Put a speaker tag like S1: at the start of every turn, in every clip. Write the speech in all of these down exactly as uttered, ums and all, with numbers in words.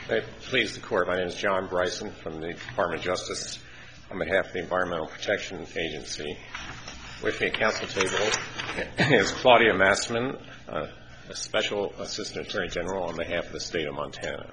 S1: May it please the Court, my name is John Bryson from the Department of Justice on behalf of the Environmental Protection Agency. With me at council table is Claudia Massman, uh, a Special Assistant Attorney General on behalf of the State of Montana.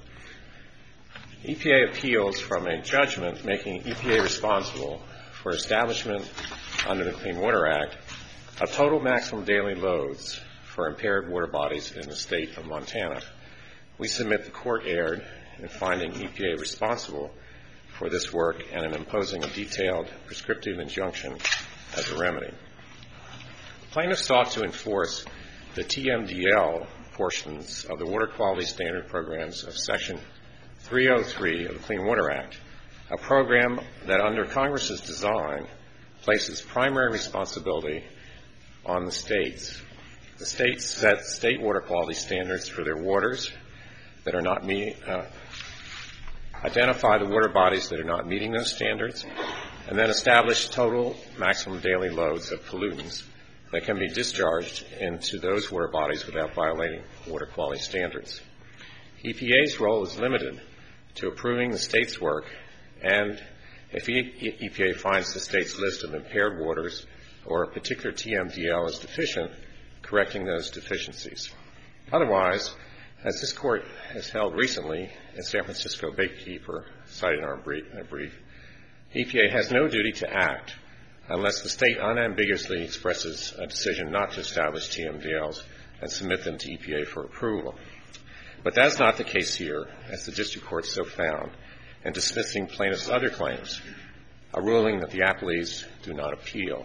S1: E P A appeals from a judgment making E P A responsible for establishment under the Clean Water Act of total maximum daily loads for impaired water bodies in the State of Montana. We submit the Court erred in finding E P A responsible for this work and in imposing a detailed prescriptive injunction as a remedy. Plaintiffs sought to enforce the T M D L portions of the Water Quality Standard Programs of Section three oh three of the Clean Water Act, a program that under Congress's design places primary responsibility on the states. The states set state water quality standards for their waters that are not meeting, uh, identify the water bodies that are not meeting those standards, and then establish total maximum daily loads of pollutants that can be discharged into those water bodies without violating water quality standards. E P A's role is limited to approving the state's work, and if E P A finds the state's list of impaired waters or a particular T M D L is deficient, correcting those deficiencies. Otherwise, as this Court has held recently in San Francisco Bakekeeper, cited in our brief, in our brief, E P A has no duty to act unless the state unambiguously expresses a decision not to establish T M D Ls and submit them to E P A for approval. But that's not the case here, as the District Court so found, in dismissing plaintiffs' other claims, a ruling that the appellees do not appeal.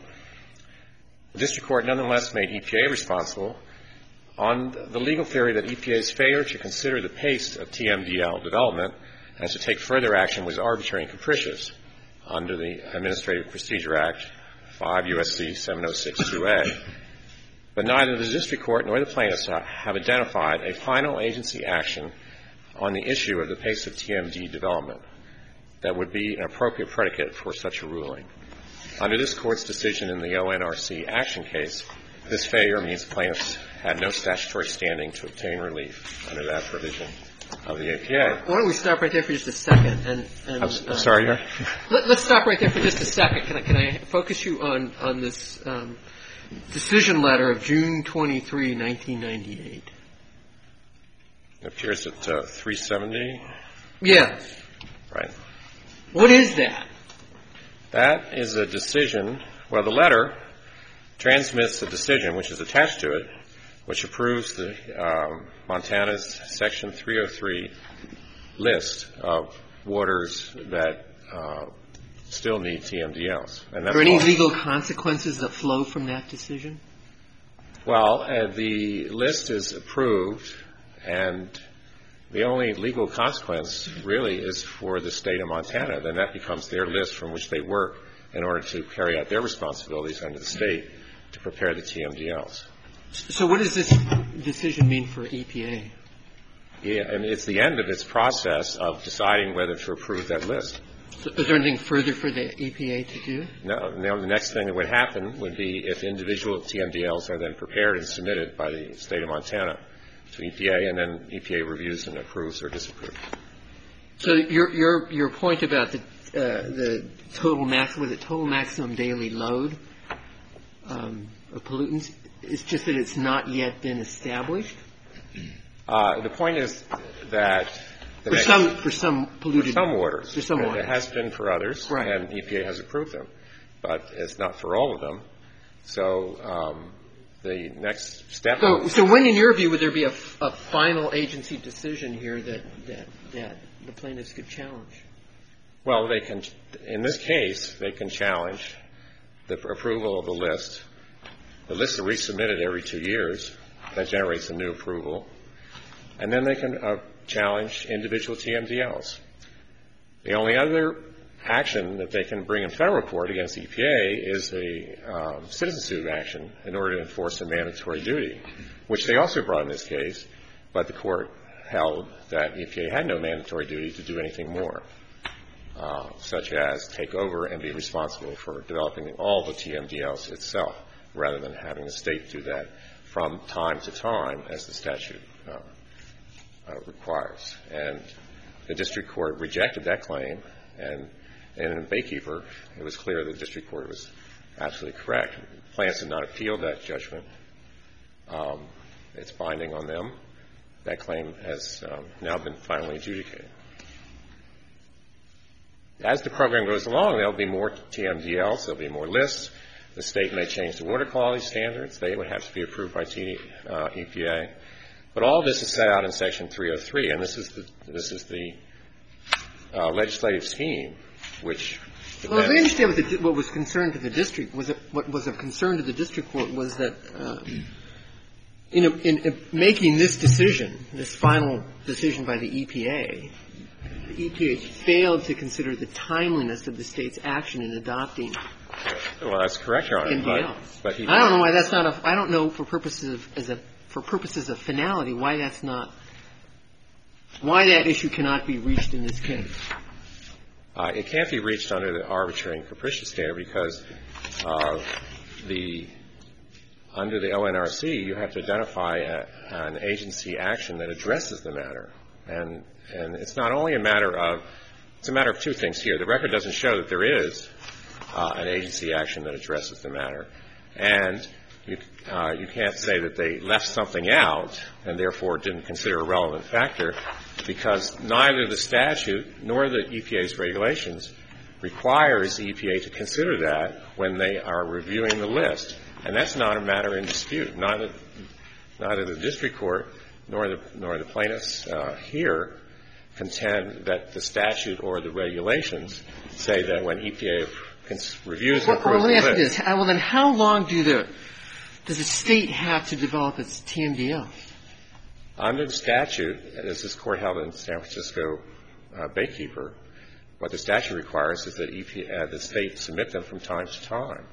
S1: The District Court nonetheless made E P A responsible on the legal theory that E P A's failure to consider the pace of T M D L development and to take further action was arbitrary and capricious under the Administrative Procedure Act, five U S C seven oh six two A. But neither the District Court nor the plaintiffs have identified a final agency action on the issue of the pace of T M D development that would be an appropriate predicate for such a ruling. Under this Court's decision in the O N R C action case, this failure means plaintiffs had no statutory standing to obtain relief under that provision of the A P A.
S2: Why don't we stop right there for just a second? And, and
S1: I'm, I'm sorry, uh,
S2: let, let's stop right there for just a second. Can I, can I focus you on, on this um, decision letter of June twenty-third, nineteen ninety-eight?
S1: It appears at uh, three seventy.
S2: Yes.
S1: Right.
S2: What is that?
S1: That is a decision. Well, the letter transmits a decision, which is attached to it, which approves the um, Montana's Section three oh three list of waters that uh, still need T M D Ls. And that's
S2: Are there any
S1: all.
S2: legal consequences that flow from that decision?
S1: Well, uh, the list is approved, and the only legal consequence really is for the state of Montana. Then that becomes their list from which they work in order to carry out their responsibilities under the state to prepare the T M D Ls.
S2: So what does this decision mean for E P A?
S1: Yeah, and it's the end of its process of deciding whether to approve that list.
S2: So is there anything further for the E P A to do?
S1: No. Now, the next thing that would happen would be if individual T M D Ls are then prepared and submitted by the state of Montana to E P A, and then E P A reviews and approves or disapproves.
S2: So your your your point about the uh, the total max with the total maximum daily load um, of pollutants is just that it's not yet been established?
S1: Uh, the point is that the
S2: for
S1: next,
S2: some for some polluted
S1: for some waters,
S2: for some
S1: it,
S2: waters.
S1: it has been for others,
S2: right.
S1: And E P A has approved them, but it's not for all of them. So um, the next step.
S2: So, so when, in your view, would there be a, a final agency decision here that, that that the plaintiffs could challenge?
S1: Well, they can. In this case, they can challenge the approval of the list. The lists are resubmitted every two years. That generates a new approval. And then they can uh, challenge individual T M D Ls. The only other action that they can bring in federal court against E P A is a um, citizen suit action in order to enforce a mandatory duty, which they also brought in this case, but the court held that E P A had no mandatory duty to do anything more, uh, such as take over and be responsible for developing all the T M D Ls itself, rather than having the state do that from time to time as the statute uh, uh, requires. And the district court rejected that claim, and, and in Baykeeper, it was clear the district court was absolutely correct. Plaintiffs did not appeal that judgment. Um, it's binding on them. That claim has um, now been finally adjudicated. As the program goes along, there will be more T M D Ls, there will be more lists. The state may change the water quality standards. They would have to be approved by T, uh, E P A. But all this is set out in Section three oh three, and this is the, this is the uh, legislative scheme which
S2: Well, as I understand what, the, what was concerned to the district, was it, what was of concern to the district court was that uh, in, a, in a, making this decision, this final decision by the E P A, the E P A failed to consider the timeliness of the state's action in adopting.
S1: Well, that's correct, Your Honor. But, but he
S2: I don't know why that's not a. I don't know for purposes of as a for purposes of finality why that's not. Why that issue cannot be reached in this case.
S1: Uh, it can't be reached under the arbitrary and capricious standard because uh, the under the O N R C you have to identify a, an agency action that addresses the matter, and and it's not only a matter of it's a matter of two things here. The record doesn't show that there is uh, an agency action that addresses the matter, and you uh, you can't say that they left something out and therefore didn't consider a relevant factor, because neither the statute nor the E P A's regulations requires the E P A to consider that when they are reviewing the list. And that's not a matter in dispute. Neither, neither the district court nor the, nor the plaintiffs uh, here contend that the statute or the regulations say that when E P A cons- reviews and approves
S2: well, well, let me
S1: the
S2: ask you
S1: list.
S2: this. Well, then how long do the, does the state have to develop its T M D L?
S1: Under the statute, as this court held in San Francisco uh, Baykeeper, what the statute requires is that E P A, uh, the state submit them from time to time.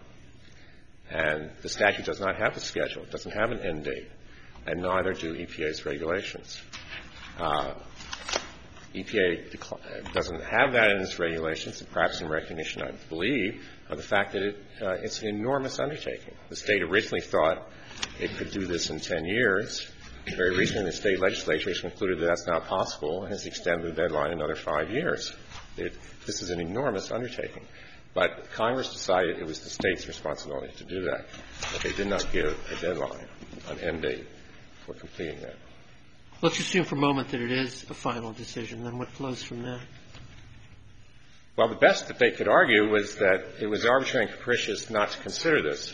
S1: And the statute does not have a schedule. It doesn't have an end date. And neither do E P A's regulations. Uh, E P A decl- doesn't have that in its regulations, and perhaps in recognition, I believe, of the fact that it, uh, it's an enormous undertaking. The state originally thought it could do this in ten years. Very recently, the state legislature has concluded that that's not possible and has extended the deadline another five years. It, this is an enormous undertaking. But Congress decided it was the state's responsibility to do that. But they did not give a deadline, an end date for completing that.
S2: Let's assume for a moment that it is a final decision. Then what flows from that?
S1: Well, the best that they could argue was that it was arbitrary and capricious not to consider this.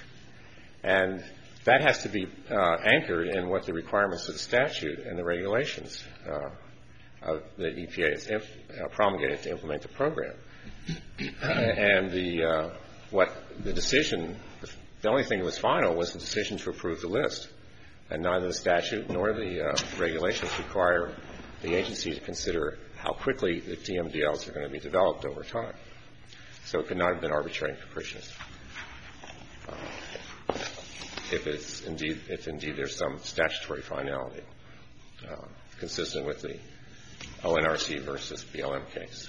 S1: And that has to be uh, anchored in what the requirements of the statute and the regulations uh, of the E P A has inf- uh, promulgated to implement the program. And the uh, what the decision, the only thing that was final was the decision to approve the list. And neither the statute nor the uh, regulations require the agency to consider how quickly the T M D Ls are going to be developed over time. So it could not have been arbitrary and capricious. Uh, if it's indeed, if indeed there's some statutory finality uh, consistent with the O N R C versus B L M case.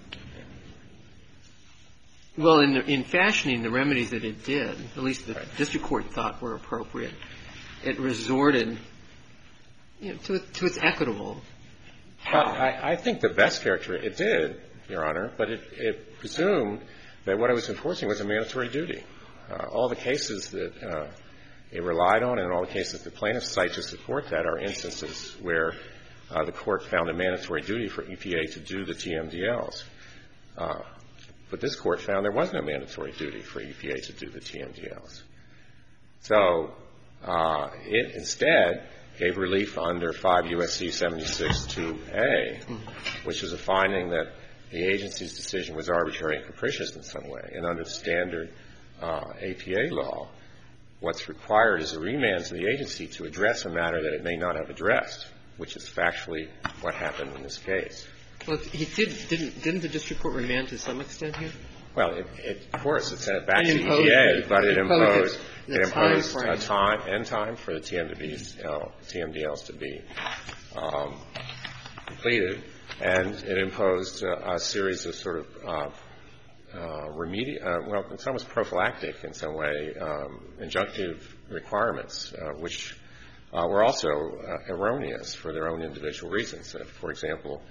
S2: Well, in, the, in fashioning the remedies that it did, at least the
S1: Right.
S2: district court thought were appropriate, it resorted, you know, to, to its equitable.
S1: Well, I, I think the best character it did, Your Honor, but it, it presumed that what it was enforcing was a mandatory duty. Uh, all the cases that uh, it relied on and all the cases the plaintiffs cite to support that are instances where uh, the court found a mandatory duty for E P A to do the T M D Ls. Uh, but this court found there was no mandatory duty for E P A to do the T M D Ls. So uh, it instead gave relief under five U S C seventy-six two A, which is a finding that the agency's decision was arbitrary and capricious in some way. And under the standard uh, A P A law, what's required is a remand to the agency to address a matter that it may not have addressed, which is factually what happened in this case.
S2: Well, he did, didn't, didn't the district court remand to some extent here?
S1: Well, it, it, of course, it sent it back
S2: It
S1: to E
S2: imposed
S1: P A,
S2: the-
S1: but it
S2: imposed
S1: imposed,
S2: the
S1: it imposed
S2: time
S1: a
S2: frame.
S1: time, end time for the T M D Ls, uh, T M D Ls to be um, completed, and it imposed uh, a series of sort of uh, uh, remedi- uh, well, it's almost prophylactic in some way, um, injunctive requirements, uh, which uh, were also uh, erroneous for their own individual reasons. Uh, for example,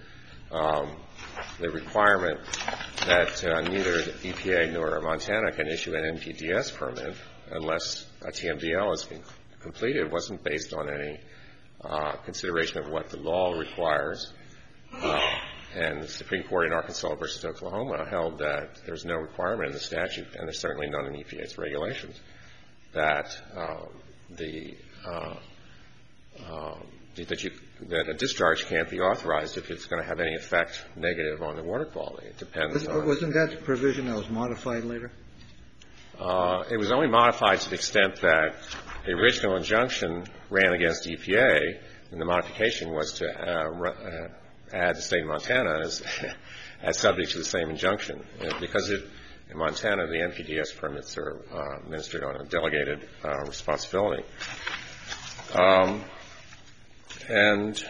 S1: um, the requirement that uh, neither the E P A nor Montana can issue an N P D E S permit unless a T M D L has been completed wasn't based on any uh, consideration of what the law requires. Uh, and the Supreme Court in Arkansas versus Oklahoma held that there's no requirement in the statute, and there's certainly none in E P A's regulations, that uh, the uh, uh, that you that a discharge can't be authorized if it's going to have any effect negative on the water quality. It depends.
S3: Was,
S1: on,
S3: wasn't that the provision that was modified later?
S1: Uh, it was only modified to the extent that the original injunction ran against E P A, and the modification was to uh, uh, add the state of Montana as, as subject to the same injunction. Uh, because it, in Montana, the N P D E S permits are uh, administered on a delegated uh, responsibility. Um, and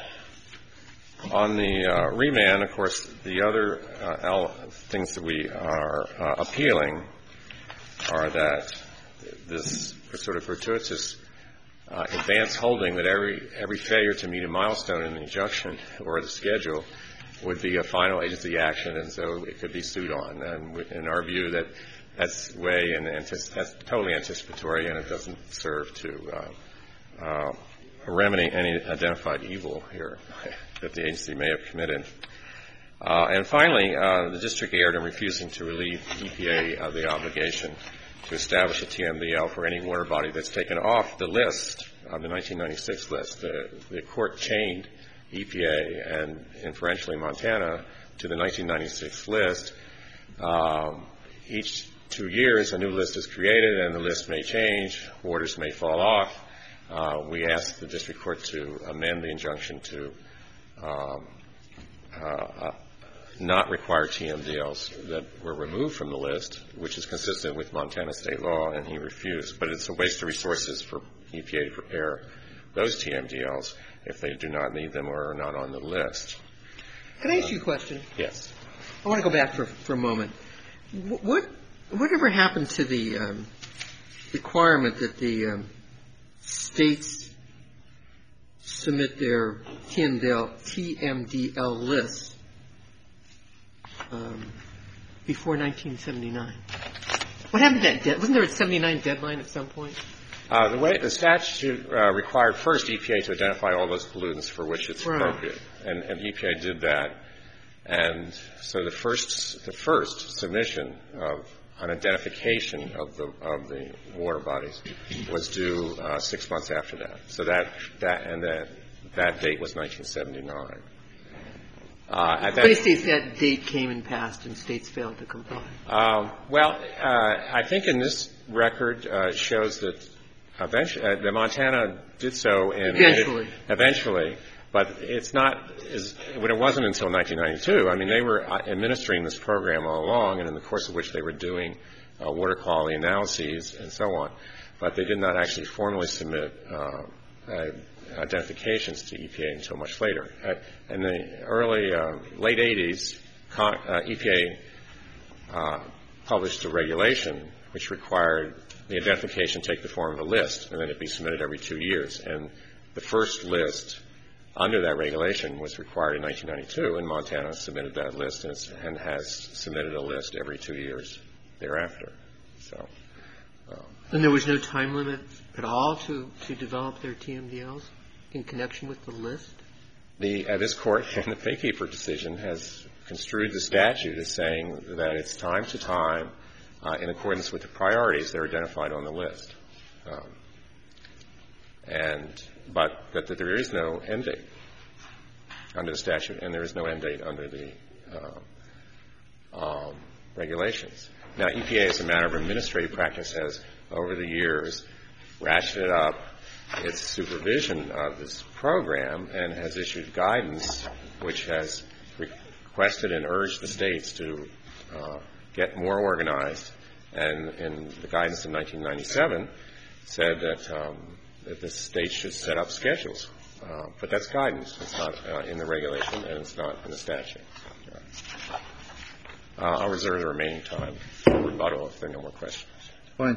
S1: on the uh, remand, of course, the other uh, things that we are uh, appealing are that this sort of gratuitous uh, advance holding that every every failure to meet a milestone in the injunction or the schedule would be a final agency action, and so it could be sued on. And in our view, that that's way and antici- that's totally anticipatory, and it doesn't serve to uh, uh, remedy any identified evil here that the agency may have committed. Uh, and finally, uh, the district erred in refusing to relieve E P A of the obligation to establish a T M D L for any water body that's taken off the list, of the nineteen ninety-six list. The, the court chained E P A and inferentially Montana to the nineteen ninety-six list. Um, each two years, a new list is created, and the list may change. Waters may fall off. Uh, we asked the district court to amend the injunction to um, uh, not require T M D Ls that were removed from the list, which is consistent with Montana state law, and he refused. But it's a waste of resources for E P A to prepare those T M D Ls if they do not need them or are not on the list.
S2: Can I ask you a question?
S1: Yes.
S2: I want to go back for, for a moment. What, whatever happened to the um, requirement that the um, states submit their T M D L, T M D L lists um, before nineteen seventy-nine? What happened to that? De- wasn't there a seventy-nine deadline at some point?
S1: Uh, the way the statute uh, required first E P A to identify all those pollutants for which it's
S2: right.
S1: appropriate, and, and E P A did that. And so the first the first submission of an identification of the of the water bodies was due uh, six months after that. So that that and that that date was nineteen seventy-nine. Uh, at that,
S2: Many states that date came and passed, and states failed to comply.
S1: Um, well, uh, I think in this record uh, shows that eventually uh, the Montana did so in
S2: eventually.
S1: It, eventually, but it's not as when it wasn't until nineteen ninety-two. I mean, they were administering this program all along, and in the course of which they were doing uh, water quality analyses and so on. But they did not actually formally submit uh, uh, identifications to E P A until much later. Uh, in the early, uh, late eighties, con- uh, E P A uh, published a regulation which required the identification take the form of a list, and then it be submitted every two years. And the first list under that regulation was required in nineteen ninety-two, and Montana submitted that list and, and has submitted a list every two years thereafter. So, um,
S2: and there was no time limit at all to, to develop their T M D Ls in connection with the list?
S1: The, uh, this court in the Paykeeper decision has construed the statute as saying that it's time to time uh, in accordance with the priorities that are identified on the list. Um, and but that, that there is no end date under the statute, and there is no end date under the uh, um, regulations. Now, E P A, as a matter of administrative practice, has over the years ratcheted up its supervision of this program and has issued guidance which has requested and urged the states to uh, get more organized. And in the guidance of nineteen ninety-seven said that, um, that the states should set up schedules. Uh, but that's guidance. It's not uh, in the regulation, and it's not in the statute. Uh, I'll reserve the remaining time for rebuttal if there are no more questions.
S3: Fine.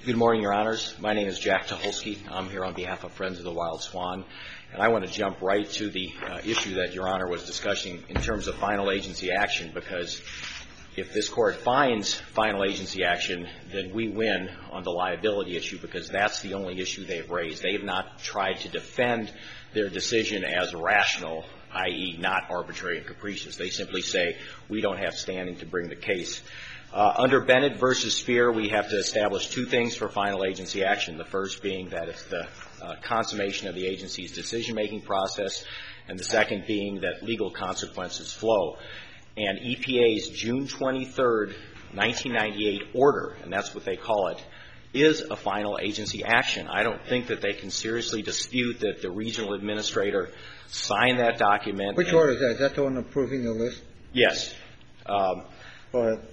S4: Good morning, Your Honors. My name is Jack Tucholsky. I'm here on behalf of Friends of the Wild Swan. And I want to jump right to the uh, issue that Your Honor was discussing in terms of final agency action, because if this Court finds final agency action, then we win on the liability issue, because that's the only issue they've raised. They have not tried to defend their decision as rational, that is not arbitrary and capricious. They simply say, we don't have standing to bring the case. Uh, under Bennett versus Speer, we have to establish two things for final agency action. The first being that it's the uh, consummation of the agency's decision-making process, and the second being that legal consequences flow. And E P A's June twenty-third, nineteen ninety-eight order, and that's what they call it, is a final agency action. I don't think that they can seriously dispute that the regional administrator signed that document.
S3: Which order is that? Is that the one approving the list?
S4: Yes. Um,
S3: Go ahead.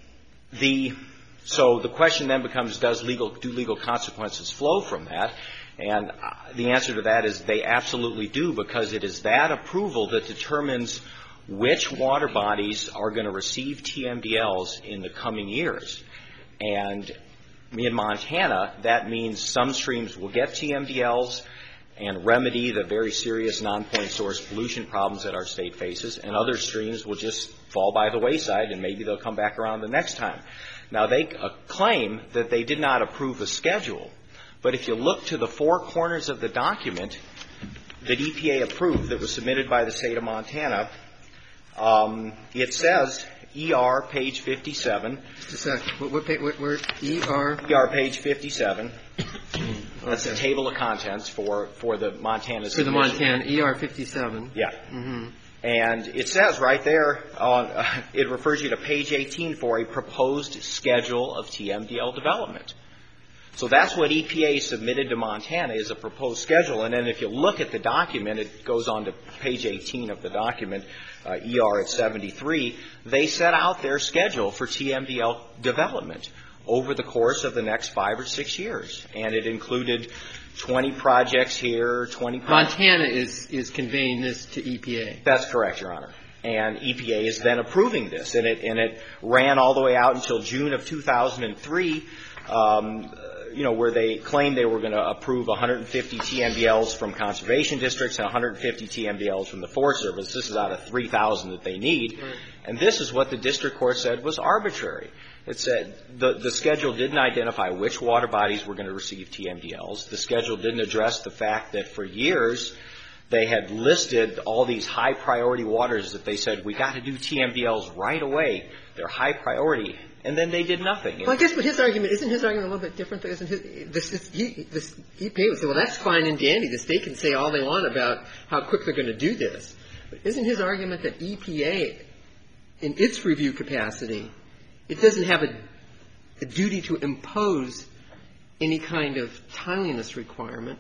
S4: The so the question then becomes, does legal do legal consequences flow from that? And the answer to that is they absolutely do, because it is that approval that determines which water bodies are going to receive T M D Ls in the coming years. And in Montana, that means some streams will get T M D Ls and remedy the very serious non-point source pollution problems that our state faces, and other streams will just fall by the wayside, and maybe they'll come back around the next time. Now, they uh, claim that they did not approve a schedule, but if you look to the four corners of the document that E P A approved that was submitted by the state of Montana, um, it says E R page fifty-seven.
S2: Just a second. What, what, what, where, E R?
S4: E R page fifty-seven. That's the table of contents for, for the Montana
S2: For the
S4: submission.
S2: Montana, E R fifty-seven.
S4: Yeah.
S2: Mm-hmm.
S4: And it says right there, on, uh, it refers you to page eighteen for a proposed schedule of T M D L development. So that's what E P A submitted to Montana, is a proposed schedule. And then if you look at the document, it goes on to page eighteen of the document, uh, E R at seventy-three. They set out their schedule for T M D L development over the course of the next five or six years. And it included twenty projects here, twenty projects.
S2: Montana is, is conveying this to E P A.
S4: That's correct, Your Honor. And E P A is then approving this. And it, and it ran all the way out until June of two thousand three, um, you know, where they claimed they were going to approve one hundred fifty T M D Ls from conservation districts and one hundred fifty T M D Ls from the Forest Service. This is out of three thousand that they need. Right. And this is what the district court said was arbitrary. It said the, the schedule didn't identify which water bodies were going to receive T M D Ls. The schedule didn't address the fact that for years they had listed all these high priority waters that they said, we got to do T M D Ls right away. They're high priority. And then they did nothing.
S2: Well, I guess, but his argument, isn't his argument a little bit different? Isn't his, this, this, he, this E P A would say, well, that's fine and dandy. The state can say all they want about how quick they're going to do this. But isn't his argument that E P A, in its review capacity, it doesn't have a, a duty to impose any kind of timeliness requirement,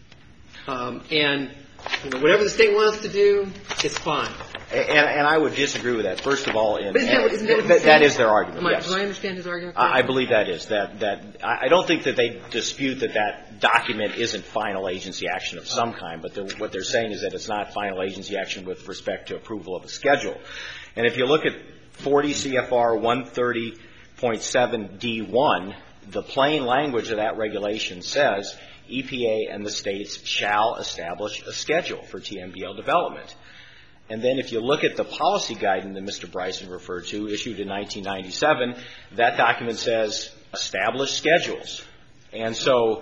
S2: um, and you know, whatever the state wants to do, it's fine.
S4: And, and I would disagree with that. First of all, in,
S2: but isn't that, isn't that,
S4: that, that is their argument.
S2: Am I,
S4: yes.
S2: Do I understand his argument?
S4: I, I believe that is that that I don't think that they dispute that that document isn't final agency action of some kind, but they're, what they're saying is that it's not final agency action with respect to approval of a schedule. And if you look at forty C F R one thirty point seven D one, the plain language of that regulation says E P A and the states shall establish a schedule for T M D L development. And then if you look at the policy guidance that Mister Bryson referred to, issued in nineteen ninety-seven, that document says establish schedules. And so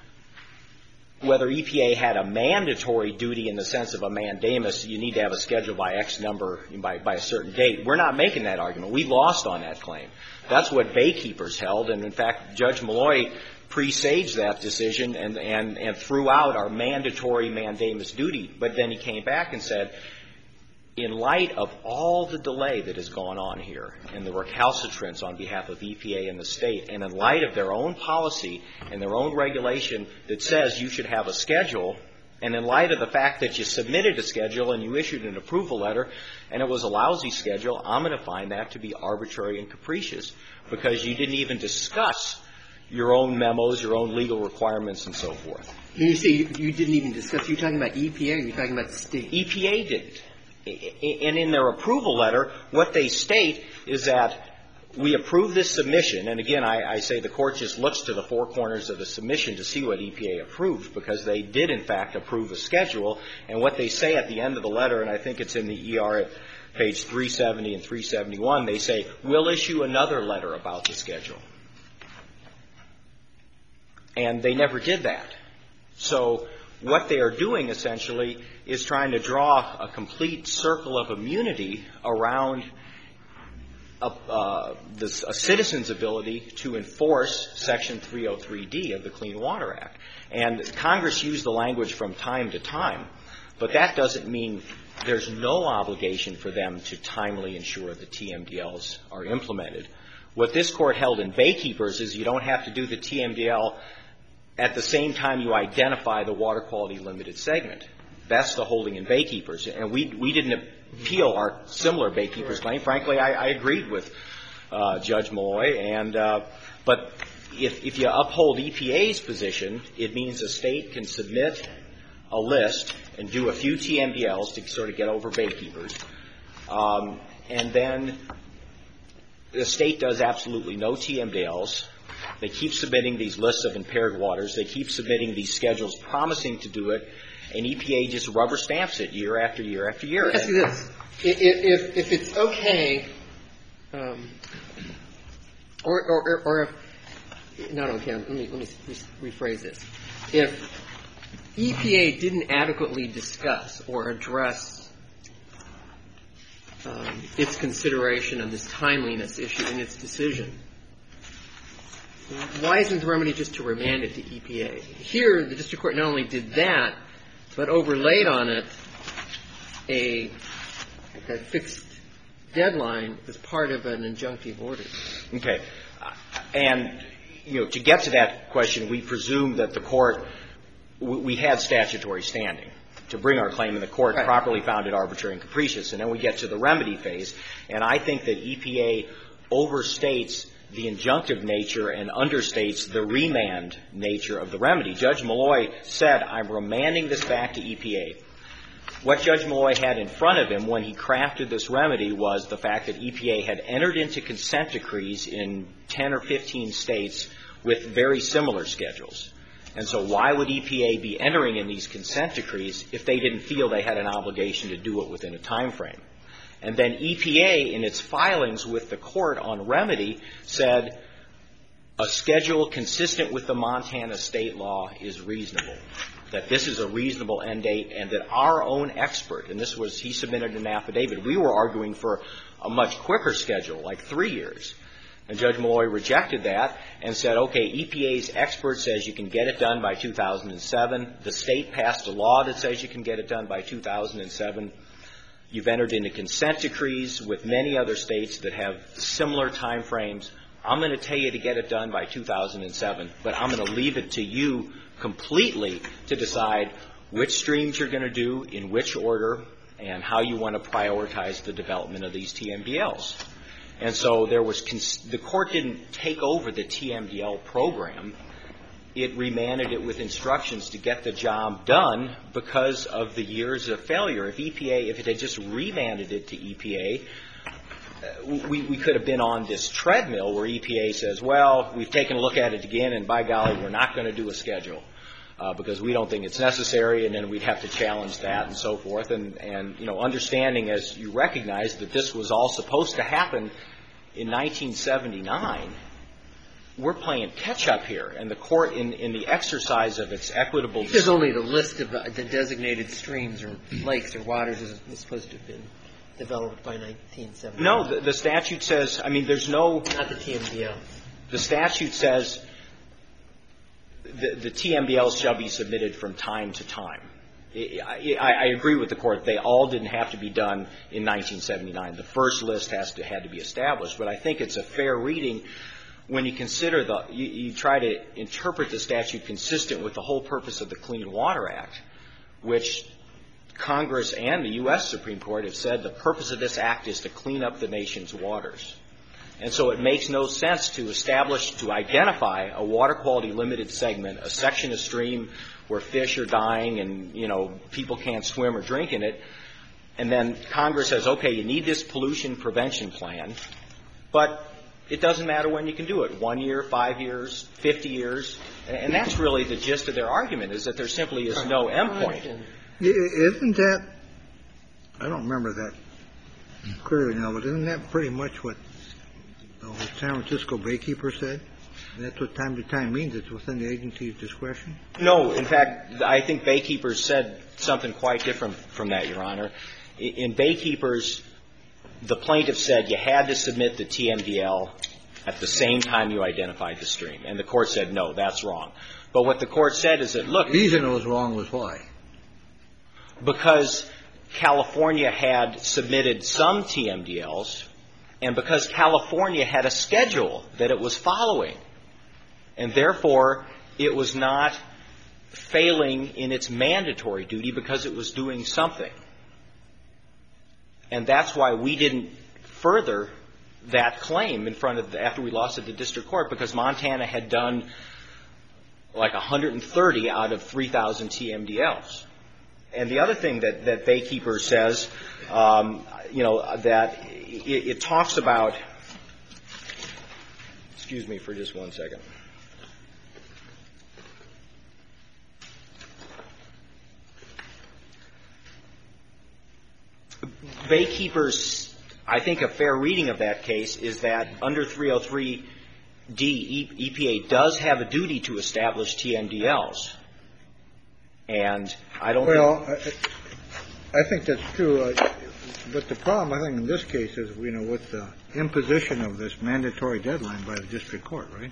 S4: whether E P A had a mandatory duty in the sense of a mandamus, you need to have a schedule by X number, by, by a certain date. We're not making that argument. We lost on that claim. That's what Baykeepers held. And, in fact, Judge Malloy presaged that decision and, and, and threw out our mandatory mandamus duty. But then he came back and said, in light of all the delay that has gone on here and the recalcitrance on behalf of E P A and the state, and in light of their own policy and their own regulation that says you should have a schedule, and in light of the fact that you submitted a schedule and you issued an approval letter and it was a lousy schedule, I'm going to find that to be arbitrary and capricious because you didn't even discuss your own memos, your own legal requirements, and so forth.
S2: When you say you, you didn't even discuss, you're talking about E P A or you're talking about the state?
S4: E P A didn't. And in their approval letter, what they state is that we approve this submission, and again, I, I say the court just looks to the four corners of the submission to see what E P A approved, because they did, in fact, approve a schedule. And what they say at the end of the letter, and I think it's in the E R at page three seventy and three seventy-one, they say, we'll issue another letter about the schedule. And they never did that. So what they are doing, essentially, is trying to draw a complete circle of immunity around a, uh, this, a citizen's ability to enforce Section three oh three D of the Clean Water Act. And Congress used the language from time to time, but that doesn't mean there's no obligation for them to timely ensure the T M D Ls are implemented. What this Court held in Baykeepers is you don't have to do the T M D L at the same time you identify the water quality limited segment. That's the holding in Baykeepers. And we we didn't appeal our similar Baykeepers claim. Frankly, I, I agreed with uh, Judge Malloy. And uh, but if if you uphold E P A's position, it means a state can submit a list and do a few T M D Ls to sort of get over Baykeepers. Um, and then the state does absolutely no T M D Ls. They keep submitting these lists of impaired waters. They keep submitting these schedules promising to do it, and E P A just rubber stamps it year after year after year.
S2: Let me ask you this. If, if, if it's okay, um, or, or, or if, not okay, let me, let me rephrase this. If E P A didn't adequately discuss or address um, its consideration of this timeliness issue in its decision, why isn't the remedy just to remand it to E P A? Here, the district court not only did that, but overlaid on it a, a fixed deadline as part of an injunctive order.
S4: Okay. Uh, and, you know, to get to that question, we presume that the court, w- we had statutory standing to bring our claim, and the court right. properly found it arbitrary and capricious. And then we get to the remedy phase, and I think that E P A overstates the injunctive nature and understates the remand nature of the remedy. Judge Malloy said, I'm remanding this back to E P A. What Judge Malloy had in front of him when he crafted this remedy was the fact that E P A had entered into consent decrees in ten or fifteen states with very similar schedules. And so why would E P A be entering in these consent decrees if they didn't feel they had an obligation to do it within a time frame? And then E P A, in its filings with the court on remedy, said a schedule consistent with the Montana state law is reasonable, that this is a reasonable end date, and that our own expert, and this was, he submitted an affidavit, we were arguing for a much quicker schedule, like three years. And Judge Malloy rejected that and said, okay, E P A's expert says you can get it done by two thousand seven. The state passed a law that says you can get it done by two thousand seven. You've entered into consent decrees with many other states that have similar time frames. I'm going to tell you to get it done by two thousand seven, but I'm going to leave it to you completely to decide which streams you're going to do, in which order, and how you want to prioritize the development of these T M D Ls. And so there was cons- the court didn't take over the T M D L program. It remanded it with instructions to get the job done because of the years of failure. If E P A, if it had just remanded it to E P A, uh, we, we could have been on this treadmill where E P A says, well, we've taken a look at it again, and by golly, we're not going to do a schedule uh, because we don't think it's necessary, and then we'd have to challenge that and so forth. And, and, you know, understanding, as you recognize, that this was all supposed to happen in nineteen seventy-nine, we're playing catch-up here, and the court, in, in the exercise of its equitable...
S2: There's only the list of uh, the designated streams or lakes or waters is, is supposed to have been developed by nineteen seventy.
S4: No, the, the statute says, I mean, there's no...
S2: Not the T M D L.
S4: The statute says the, the T M D Ls shall be submitted from time to time. I, I, I agree with the court. They all didn't have to be done in nineteen seventy-nine. The first list has to, had to be established, but I think it's a fair reading when you consider the, you, you try to interpret the statute consistent with the whole purpose of the Clean Water Act, which Congress and the U S Supreme Court have said the purpose of this act is to clean up the nation's waters. And so it makes no sense to establish, to identify a water quality limited segment, a section of stream where fish are dying and, you know, people can't swim or drink in it, and then Congress says, okay, you need this pollution prevention plan, but it doesn't matter when you can do it, one year, five years, fifty years. And that's really the gist of their argument, is that there simply is no endpoint.
S3: Isn't that, I don't remember that clearly now, but isn't that pretty much what the San Francisco Baykeeper said? That's what time to time means. It's within the agency's discretion?
S4: No. In fact, I think Baykeepers said something quite different from that, Your Honor. In Baykeepers, the plaintiff said you had to submit the T M D L at the same time you identified the stream. And the court said, no, that's wrong. But what the court said is that, look.
S3: The reason it was wrong was why?
S4: Because California had submitted some T M D Ls, and because California had a schedule that it was following. And therefore, it was not failing in its mandatory duty because it was doing something. And that's why we didn't further that claim in front of the, after we lost at the district court, because Montana had done like one hundred thirty out of three thousand T M D Ls. And the other thing that, that Baykeeper says, um, you know, that it, it talks about, excuse me for just one second. Baykeeper's, I think a fair reading of that case is that under three oh three D, E P A does have a duty to establish T M D Ls. And I don't
S3: well,
S4: think...
S3: I, I think that's true. Uh, but the problem, I think, in this case is, you know, with the imposition of this mandatory deadline by the district court, right?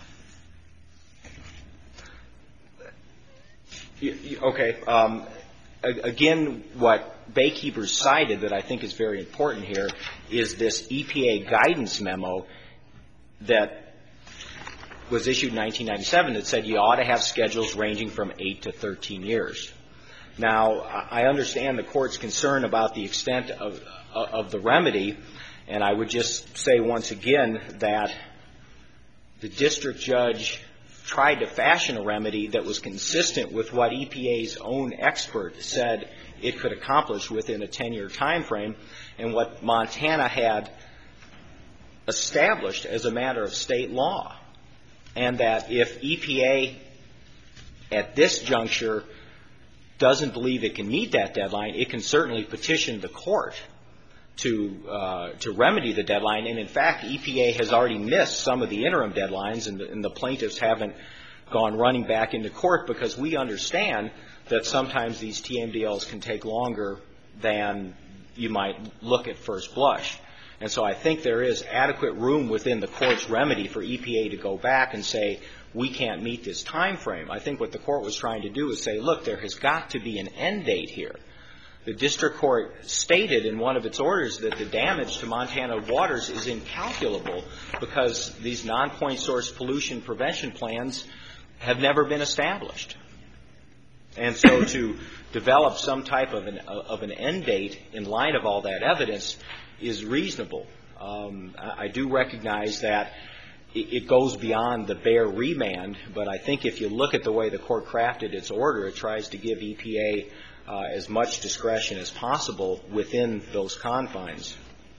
S4: You, you, okay. Um, again, what Baykeeper cited that I think is very important here is this E P A guidance memo that was issued in nineteen ninety-seven that said you ought to have schedules ranging from eight to thirteen years. Now, I understand the court's concern about the extent of, of the remedy, and I would just say once again that the district judge tried to fashion a remedy that was consistent with what E P A's own expert said it could accomplish within a ten-year time frame, and what Montana had established as a matter of state law. And that if E P A at this juncture doesn't believe it can meet that deadline, it can certainly petition the court to uh, to remedy the deadline. And in fact, E P A has already missed some of the interim deadlines, and the, and the plaintiffs haven't gone running back into court because we understand that sometimes these T M D Ls can take longer than you might look at first blush. And so I think there is adequate room within the court's remedy for E P A to go back and say, we can't meet this time frame. I think what the court was trying to do is say, look, there has got to be an end date here. The district court stated in one of its orders that the damage to Montana waters is incalculable because these non-point source pollution prevention plans have never been established. And so to develop some type of an, of an end date in light of all that evidence is reasonable. Um, I, I do recognize that it, it goes beyond the bare remand, but I think if you look at the way the court crafted its order, it tries to give E P A uh, as much discretion as possible within those confines.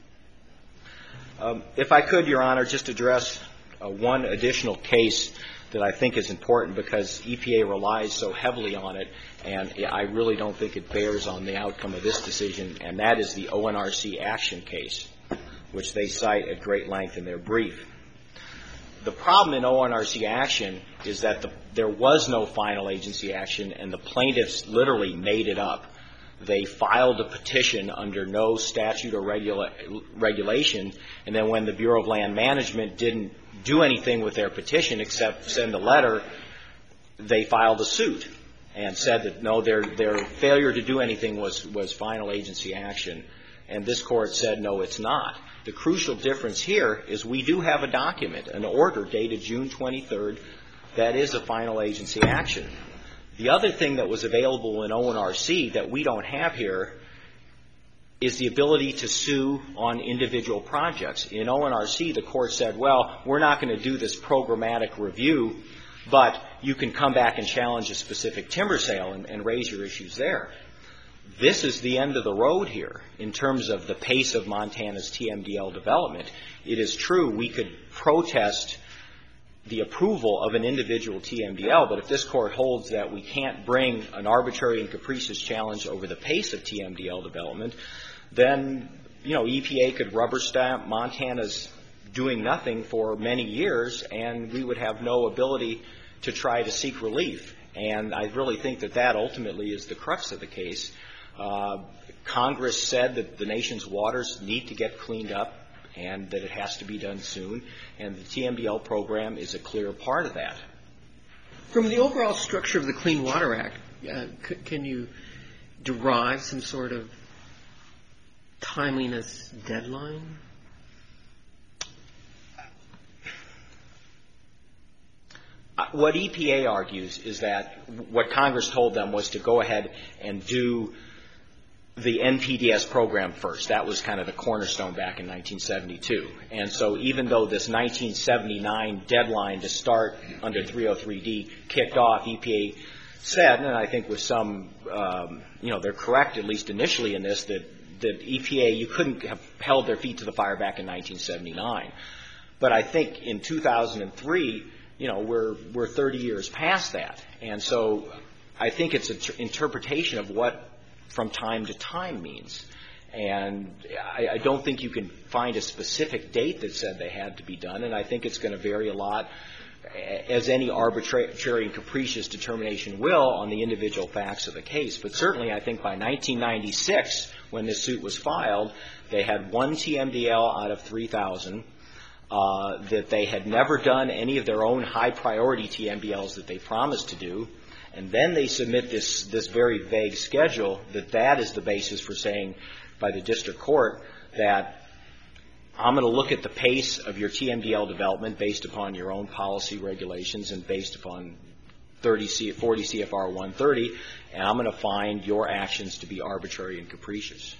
S4: Um, if I could, Your Honor, just address uh, one additional case that I think is important because E P A relies so heavily on it, and I really don't think it bears on the outcome of this decision, and that is the O N R C action case, which they cite at great length in their brief. The problem in O N R C action is that the, there was no final agency action, and the plaintiffs literally made it up. They filed a petition under no statute or regula- regulation, and then when the Bureau of Land Management didn't do anything with their petition except send a letter, they filed a suit and said that, no, their their failure to do anything was, was final agency action. And this court said, no, it's not. The crucial difference here is we do have a document, an order dated June twenty-third, that is a final agency action. The other thing that was available in O N R C that we don't have here is the ability to sue on individual projects. In O N R C, the court said, well, we're not going to do this programmatic review, but you can come back and challenge a specific timber sale and, and raise your issues there. this is the end of the road here in terms of the pace of Montana's T M D L development. It is true we could protest the approval of an individual T M D L, but if this Court holds that we can't bring an arbitrary and capricious challenge over the pace of T M D L development, then, you know, E P A could rubber stamp Montana's doing nothing for many years, and we would have no ability to try to seek relief. And I really think that that ultimately is the crux of the case. Uh, Congress said that the nation's waters need to get cleaned up and that it has to be done soon, and the T M D L program is a clear part of that.
S2: From the overall structure of the Clean Water Act, uh, c- can you derive some sort of timeliness deadline?
S4: Uh, what E P A argues is that what Congress told them was to go ahead and do the N P D S program first. That was kind of the cornerstone back in nineteen seventy-two. And so even though this nineteen seventy-nine deadline to start under three oh three D kicked off, E P A said, and I think with some, um, you know, they're correct, at least initially in this, that, that E P A, you couldn't have held their feet to the fire back in nineteen seventy-nine. But I think in two thousand three, you know, we're, we're thirty years past that. And so I think it's an tr- interpretation of what from time to time means. And I, I don't think you can find a specific date that said they had to be done, and I think it's going to vary a lot, as any arbitrary and capricious determination will, on the individual facts of the case. But certainly I think by nineteen ninety-six, when this suit was filed, they had one T M D L out of three thousand, uh, that they had never done any of their own high-priority T M D Ls that they promised to do, and then they submit this, this very vague schedule, that that is the basis for saying by the district court that I'm going to look at the pace of your T M D L development based upon your own policy regulations and based upon thirty C, forty C F R one thirty, and I'm going to find your actions to be arbitrary and capricious.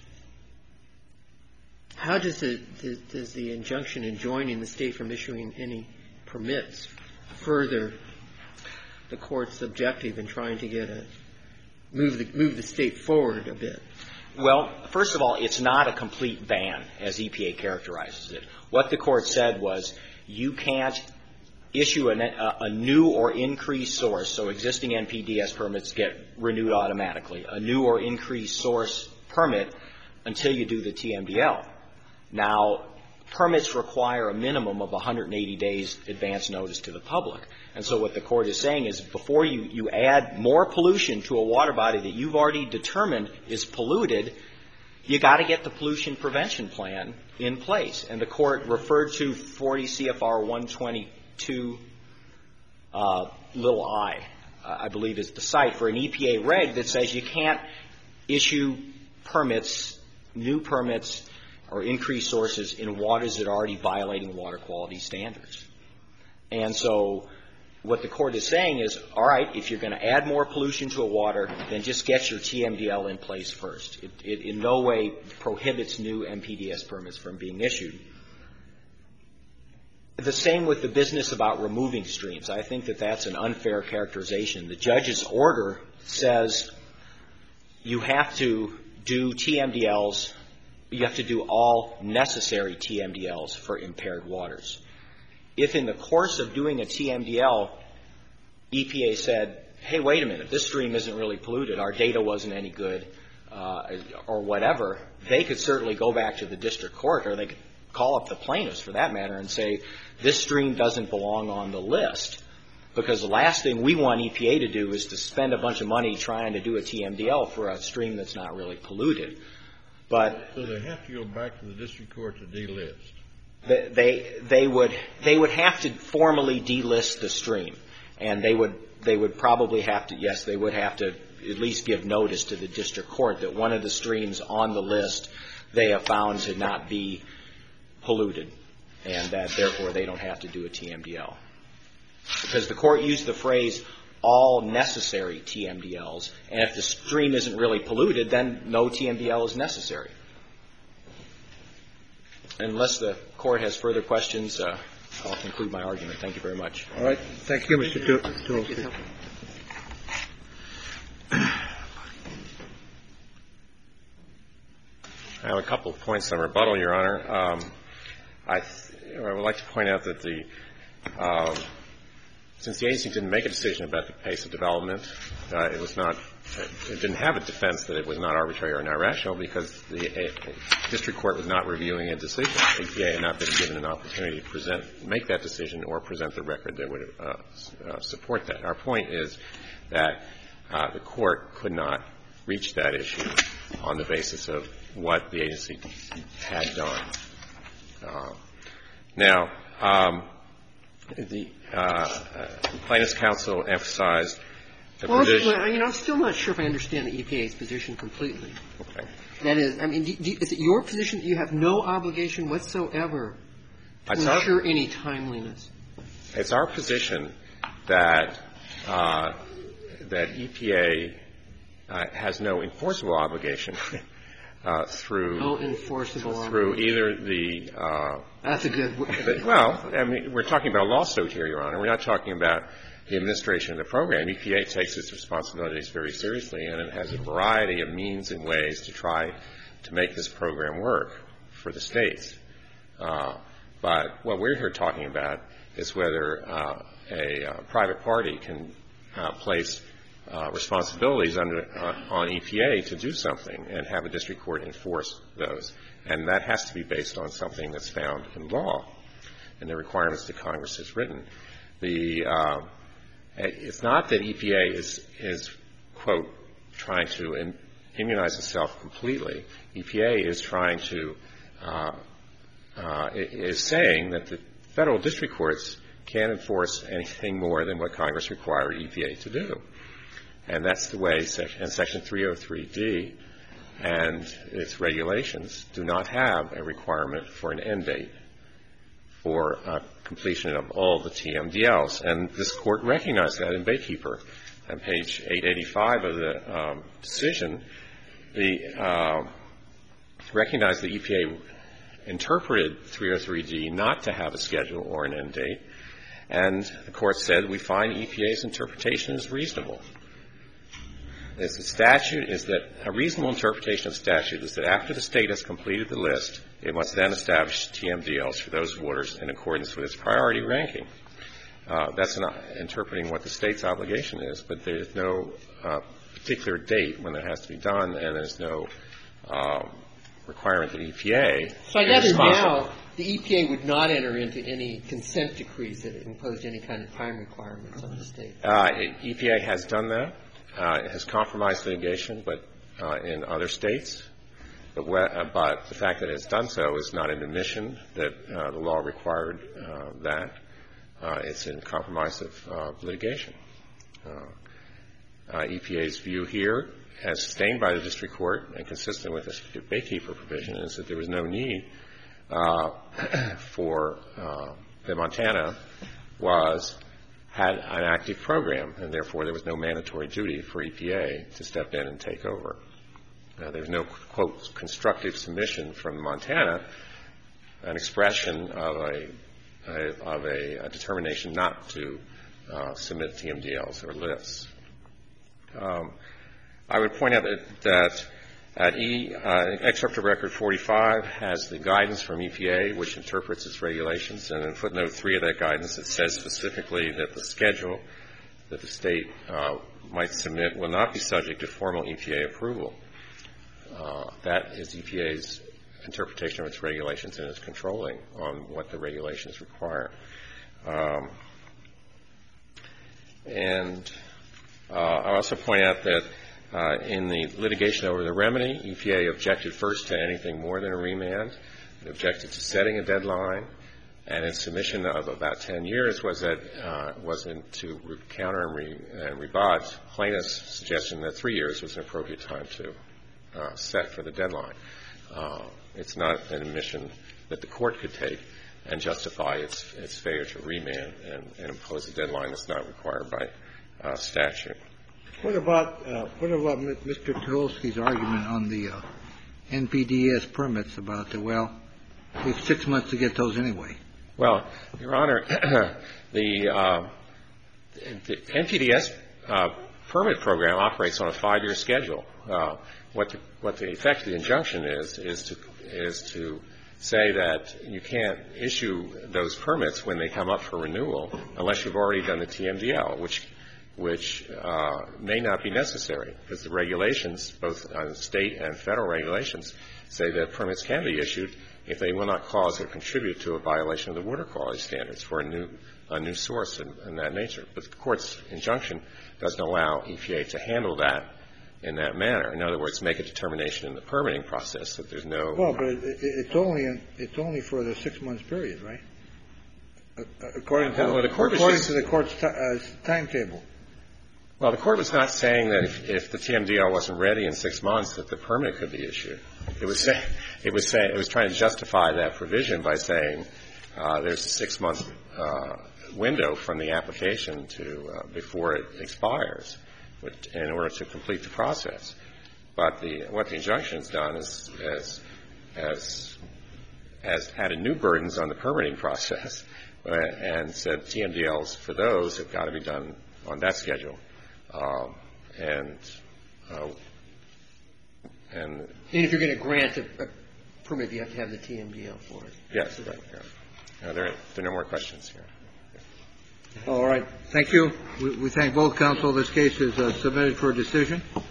S2: How does, it, does the injunction enjoining the state from issuing any permits further the court's objective in trying to get a move the move the state forward a bit?
S4: Well, first of all, it's not a complete ban, as E P A characterizes it. What the court said was you can't issue a, a, a new or increased source, so existing N P D S permits get renewed automatically, a new or increased source permit until you do the T M D L. Now, permits require a minimum of one hundred eighty days advance notice to the public. And so what the court is saying is before you, you add more pollution to a water body that you've already determined is polluted, you got to get the pollution prevention plan in place. And the court referred to forty C F R one twenty-two uh, little I, uh, I believe is the site for an E P A reg that says you can't issue permits, new permits, or increased sources in waters that are already violating water quality standards. And so what the court is saying is, all right, if you're going to add more pollution to a water, then just get your T M D L in place first. It, it in no way prohibits new N P D S permits from being issued. The same with the business about removing streams. I think that that's an unfair characterization. The judge's order says you have to do T M D Ls, you have to do all necessary T M D Ls for impaired waters. If in the course of doing a T M D L, E P A said, hey, wait a minute, this stream isn't really polluted, our data wasn't any good, uh, or whatever, they could certainly go back to the district court, or they could call up the plaintiffs for that matter and say, this stream doesn't belong on the list. Because the last thing we want E P A to do is to spend a bunch of money trying to do a T M D L for a stream that's not really polluted. But
S5: so they have to go back to the district court to delist.
S4: They they would they would have to formally delist the stream, and they would they would probably have to yes they would have to at least give notice to the district court that one of the streams on the list they have found to not be polluted, and that therefore they don't have to do a T M D L. Because the court used the phrase all necessary T M D Ls, and if the stream isn't really polluted, then no T M D L is necessary. Unless the court has further questions, uh, I'll conclude my argument. Thank you very much.
S3: All right. Thank you, Mister Toolston.
S1: have a couple of points on rebuttal, Your Honor. Um, I, th- I would like to point out that the um, since the agency didn't make a decision about the pace of development, uh, it was not it didn't have a defense that it was not arbitrary or not rational because the uh, district court was not reviewing a decision. A P A had not been given an opportunity to present, make that decision or present the record that would uh, uh, support that. Our point is that uh, the court could not reach that issue on the basis of what the agency had done. Uh, now, um, the uh, plaintiff's counsel emphasized the
S2: well,
S1: provision.
S2: Well, you know, I'm still not sure if I understand the E P A's position completely.
S1: Okay.
S2: That is, I mean, do, do, is it your position that you have no obligation whatsoever to
S1: It's
S2: ensure
S1: our,
S2: any timeliness?
S1: It's our position that uh, that E P A uh, has no enforceable obligation uh, through
S2: no enforceable
S1: through
S2: obligation.
S1: either the. Uh,
S2: That's a good word.
S1: Well, I mean, we're talking about a lawsuit here, Your Honor. We're not talking about the administration of the program. E P A takes its responsibilities very seriously, and it has a variety of means and ways to try to make this program work for the states. Uh, but what we're here talking about is whether uh, a uh, private party can uh, place uh, responsibilities under, uh, on E P A to do something and have a district court enforce those. And that has to be based on something that's found in law and the requirements that Congress has written. The uh, It's not that E P A is, is quote, trying to im- immunize itself completely. E P A is trying to, uh, uh, is saying that the federal district courts can't enforce anything more than what Congress required E P A to do. And that's the way, and Section three oh three D and its regulations do not have a requirement for an end date for uh, completion of all the T M D Ls. And this Court recognized that in Baykeeper. On page eight eighty-five of the um, decision, the uh, recognized that E P A interpreted three oh three D not to have a schedule or an end date, and the Court said, we find E P A's interpretation is reasonable. As the statute is that a reasonable interpretation of statute is that after the state has completed the list, it must then establish T M D Ls for those waters in accordance with its priority ranking. Uh, that's an, interpreting what the state's obligation is, but there's no uh, particular date when that has to be done, and there's no um, requirement that E P A.
S2: So I gather now the E P A would not enter into any consent decrees that imposed any kind of time requirements on the state.
S1: Uh, E P A has done that. Uh, it has compromised litigation, but uh, in other states. But, we, uh, but the fact that it has done so is not an admission that uh, the law required uh, that. Uh, it's in compromise of uh, litigation. Uh, uh, E P A's view here, as sustained by the district court and consistent with the Baykeeper provision, is that there was no need uh, for uh, that Montana was had an active program, and therefore there was no mandatory duty for E P A to step in and take over. Uh, there's no, quote, constructive submission from Montana, an expression of a, a, of a, a determination not to uh, submit T M D Ls or lists. Um, I would point out that, that at E, uh, excerpt of Record forty-five has the guidance from E P A, which interprets its regulations, and in footnote three of that guidance it says specifically that the schedule that the state uh, might submit will not be subject to formal E P A approval. Uh, that is E P A's interpretation of its regulations and is controlling on what the regulations require. Um, and uh, I also point out that uh, in the litigation over the remedy, E P A objected first to anything more than a remand. It objected to setting a deadline, and its submission of about ten years was that uh, wasn't to re- counter and, re- and rebut plaintiff's suggestion that three years was an appropriate time to uh, set for the deadline. Uh, it's not an admission that the court could take and justify its its failure to remand and, and impose a deadline that's not required by uh, statute.
S3: What about uh, what about Mister Tucholsky's argument on the uh, N P D E S permits about the well? It's six months to get those anyway.
S1: Well, Your Honor, the, uh, the N P D E S uh, permit program operates on a five-year schedule. Uh, what the, what the effect of the injunction is is to is to say that you can't issue those permits when they come up for renewal unless you've already done the T M D L, which which uh, may not be necessary because the regulations, both uh, state and federal regulations, say that permits can be issued if they will not cause or contribute to a violation of the water quality standards for a new a new source in, in that nature. But the court's injunction doesn't allow E P A to handle that in that manner. In other words, make a determination in the permitting process that there's no.
S3: Well, but it, it, it's only it's only for the six month period, right? According to,
S1: no, the court
S3: according
S1: just,
S3: to the court's t- uh, timetable.
S1: Well, the court was not saying that if, if the T M D L wasn't ready in six months that the permit could be issued. It was say, it was saying it was trying to justify that provision by saying uh, there's a six month uh, window from the application to uh, before it expires, which, in order to complete the process. But the what the injunction's done is has has has added new burdens on the permitting process uh, and said T M D Ls for those have got to be done on that schedule. Um, and, uh, and
S2: And if you're going to grant a, a permit, you have to have the T M D L for it.
S1: Yes. Right, yeah. uh, there, there are no more questions here.
S3: All right. Thank you. We, we thank both counsel. This case is uh, submitted for a decision.